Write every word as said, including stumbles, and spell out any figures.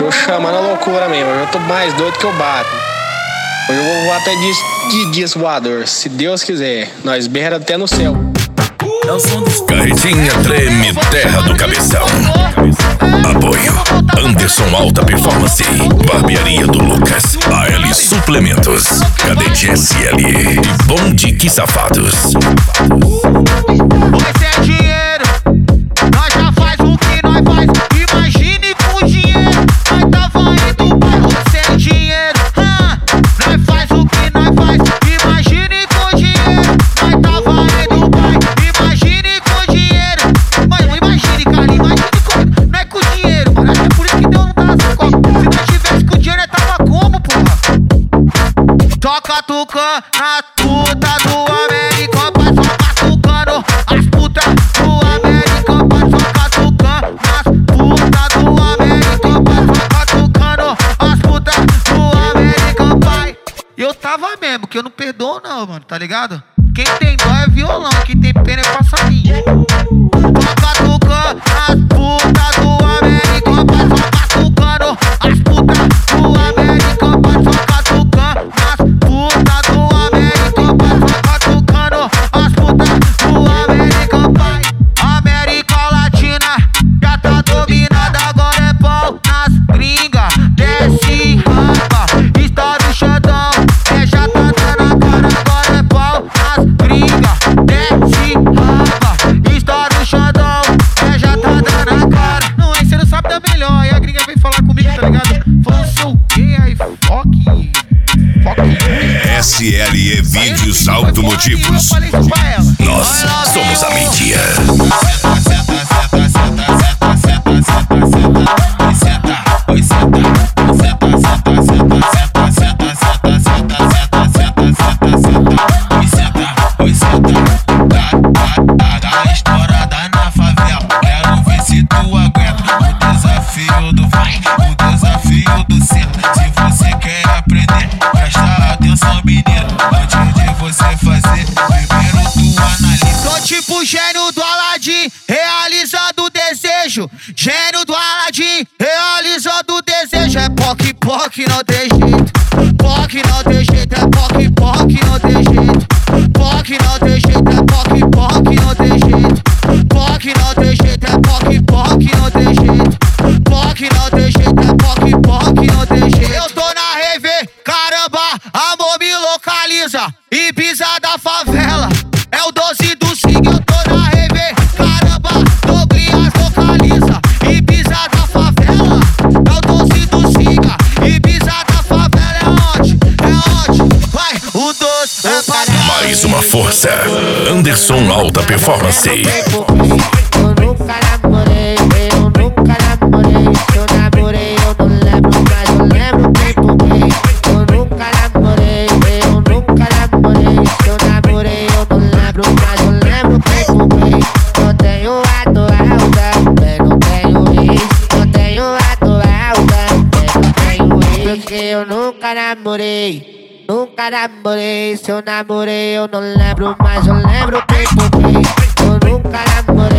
tô chamando a loucura mesmo. Eu tô mais doido que o Batman. Hoje eu vou voar até de, de disco voador. Se Deus quiser. Nós berra até no céu. Carretinha treme, terra do cabeção. Apoio Anderson Alta Performance, Barbearia do Lucas, A L Suplementos, Cadete S L e Bonde Que Safados. Você é dinheiro, nós já faz o que nós faz. Imagine com dinheiro, nós tava indo pra você é dinheiro. Ah, nós faz o que nós faz. Imagine com dinheiro, nós tava indo pra. Imagine com dinheiro, mano, imagine, cara, imagine com. Não é com dinheiro, mano, acho que é por isso que Deus não tá nessa copa. Se nós tivesse com dinheiro, nós tava como, porra? Toca tucano na puta do American Pie, toca tucano as putas do American Pie, toca tucano as putas do American Pie, toca tucano as putas do American Pie. Eu tava mesmo, que eu não perdoo não, mano, tá ligado? Quem tem dó é violão, quem tem pena é passarinho. Toca tucano as putas do American Pie, toca tucano as putas do American Pie, toca tucano as putas do American Pie, toca tucano as putas do American Pie. América Latina já tá dominada, agora é pau nas gringas. Desce rapa, estoura o xandão, é já tá dando a cara, agora é pau nas gringas. Desce rapa, estoura o xandão, é já tá dando a cara. Não, aí cê não sabe da melhor, aí a gringa vem falar comigo, tá ligado? Falando sei o quê, aí foque, foque. S L E Vídeos Automotivos. Nós somos a mídia. Tá estourada na favela, quero ver se tu aguenta o desafio do vai, o desafio do senta. Se você quer aprender, presta atenção, menino. Antes de você fazer, primeiro tu analisa. Tô tipo gênio do Aladim, realizando o desejo. Gênio do Aladim, realizando o desejo. É poc, poc, não tem jeito. Poc, não tem jeito, é poc, poc, não tem jeito. Poc, não tem jeito, é poc, poc, não tem jeito. Poc, não tem jeito, é poc, poc, não tem jeito. Poc, não tem jeito, é poc, poc, não tem jeito. Eu tô na rave, caramba, amor me localiza. Ibiza da favela, é o doze do Sig. Eu tô na rave, caramba, Douglas localiza. Ibiza da favela, é o doze do Siga. Ibiza da favela é onde? É onde? Vai, o doze é pra cá. Mais uma força, Anderson Alta Performance. Eu nunca namorei, eu nunca namorei. Se eu namorei, eu não lembro, mas eu lembro bem por mim. Eu nunca namorei, eu nunca namorei. Se eu namorei, eu não lembro, mas eu lembro bem por mim. Eu tenho a doalda, também não tenho isso. Eu tenho a doalda, também não tenho isso. Porque eu nunca namorei. Nunca namorei, se eu namorei eu não lembro, mas eu lembro bem por mim. Eu nunca namorei.